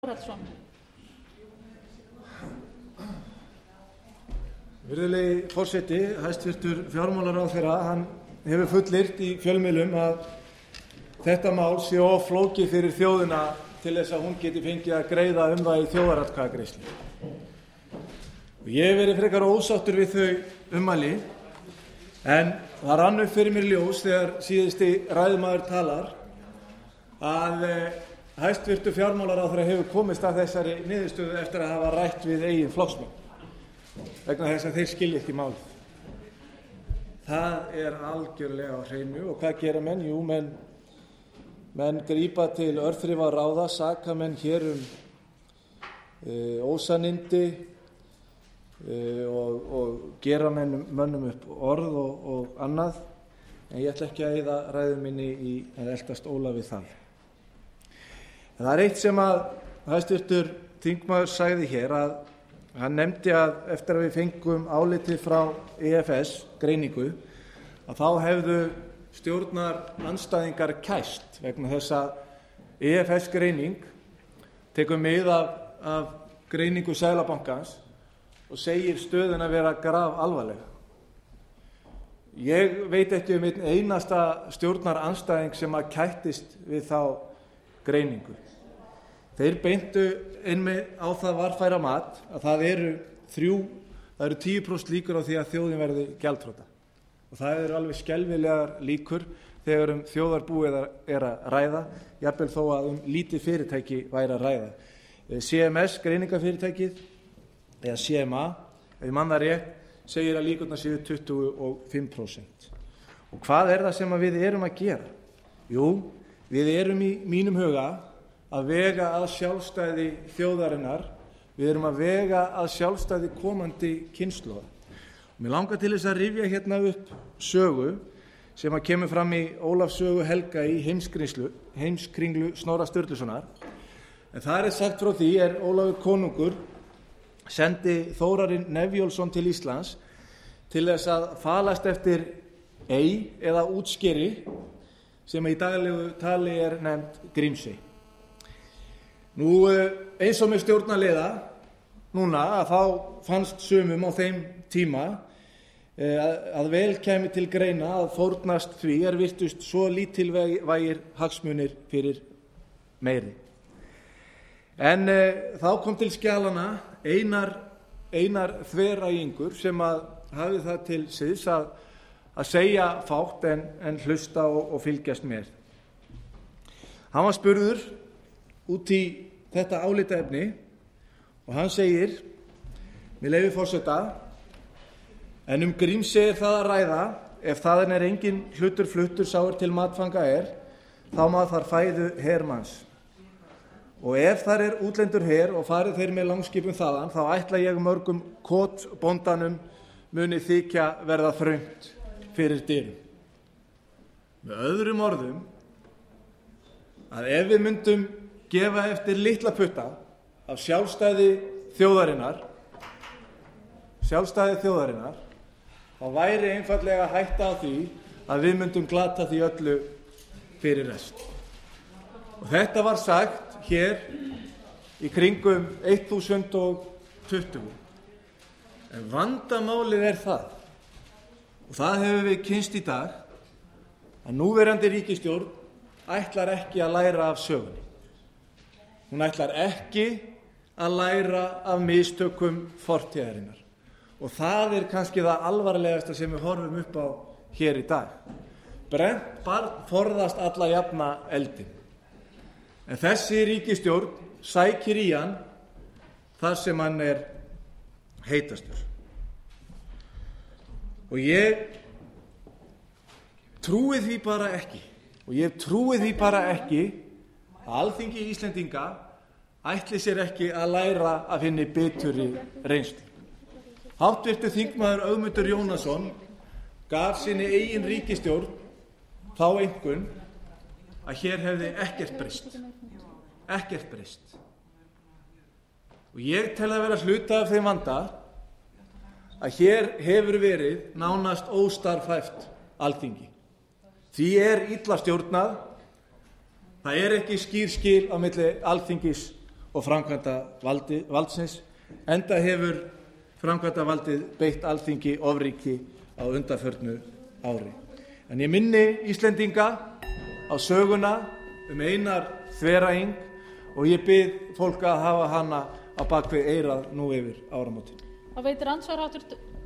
Haraldsson. Virðulegi forseti, hæstvirtur fjármálaráðherra, hann hefur fullyrt í fjölmiðlum að þetta mál sé of flókið fyrir þjóðina til þess að hún geti fengið að greiða um það í þjóðaratkvæðagreiðslu. Ég hef verið frekar ósáttur við þau ummæli, en það rann upp fyrir mér ljós þegar síðasti ræðumaður talar að hæstvirtur fjármálaráðherra hefur komist að þessari niðurstöðu eftir að hafa rætt við eigin flokksmenn vegna þess að þeir skilja ekki málið. Það er algjörlega á hreinu. Og hvað gera menn? Jú, menn grípa til örþrifaráða, saka menn hér ósannindi og gera mönnum upp orð og annað, en ég ætla ekki að eyða ræðu minni í að eltast óla við það. En það er eitt sem að hæstvirtur þingmaður sagði hér, að hann nefndi að eftir að við fengum álitið frá EFS greiningu, að þá hefðu stjórnarandstæðingar kæst vegna þess að EFS greining tekur mið af greiningu Seðlabankans og segir stöðuna vera grafalvarlega. Ég veit ekki um einn einasta stjórnarandstæðing sem að kættist við þá greiningu. Þeir beintu einmitt á það varfæra mat að það eru 10% líkur á því að þjóðin verði gjaldþrota. Og það eru alveg skelfilegar líkur þegar þjóðarbúið er að ræða, jafnvel þó að lítið fyrirtæki væri að ræða. CMS, greiningafyrirtækið, eða CMA, ef ég man það rétt, segir að líkurnar séu 25%. Og hvað er það sem við erum að gera? Jú, við erum í mínum huga að vega að sjálfstæði þjóðarinnar, við erum að vega að sjálfstæði komandi kynslóða. Mér langar til þess að rifja hérna upp sögu sem að kemur fram í Ólafs sögu Helga í Heimskringlu Snorra Sturlusonar. En það er sagt frá því Ólafur konungur sendi Þórarinn Nefjólfsson til Íslands til þess að falast eftir ey eða útskeri sem í daglegu tali er nefnt Grímsey. Nú, eins og með stjórnarliða núna, að þá fannst sumum á þeim tíma að vel kæmi til greina að fórnast því virtust svo lítilvægir hagsmunir fyrir meiri. En þá kom til skjalana Einar þverægingur sem að hafði það til siðs að segja fátt en hlusta og fylgjast með. Hann var spurður út í þetta álitaefni og hann segir, með leyfi forseta: en Grímsey það að ræða, ef þaðan engin hlutur fluttur sá til matfanga þá má þar fæðu hermanns. Og ef þar útlendur her og farið þeir með langskipum þaðan, þá ætla ég mörgum kotbóndanum muni þykja verða þröngt fyrir dyrum. Með öðrum orðum, að ef við myndum gefa eftir litla putta af sjálfstæði þjóðarinnar, þá væri einfaldlega hætta á því að við myndum glata því öllu fyrir rest. Og þetta var sagt hér í kringum 1020. En vandamálið það, og það hefur við kynnst í dag, að núverandi ríkisstjórn ætlar ekki að læra af sögunni. Hún ætlar ekki að læra af mistökum fortíðarinnar. Og það kannski það alvarlegasta sem við horfum upp á hér í dag. Brennt barn forðast alla jafna eldinn. En þessi ríkisstjórn sækir í hann þar sem hann heitastur. Og ég trúi því bara ekki, að Alþingi Íslendinga ætli sér ekki að læra af hinni bituri reynslu. Háttvirtur þingmaður Ögmundur Jónasson gaf sinni eigin ríkisstjórn þá einkunn að hér hefði ekkert breyst. Og ég tel að vera hluta af þeim vanda að hér hefur verið nánast óstarfhæft Alþingi. Því illa stjórnað, það ekki skýr skil á milli Alþingis og framkvæmdarvaldsins, enda hefur framkvæmdarvaldið beitt Alþingi ofríki á undanförnu ári. En ég minni Íslendinga á söguna Einar þveraing og ég bið fólk að hafa hana á bak við eyrað nú yfir áramótin. Þá veitir andsvar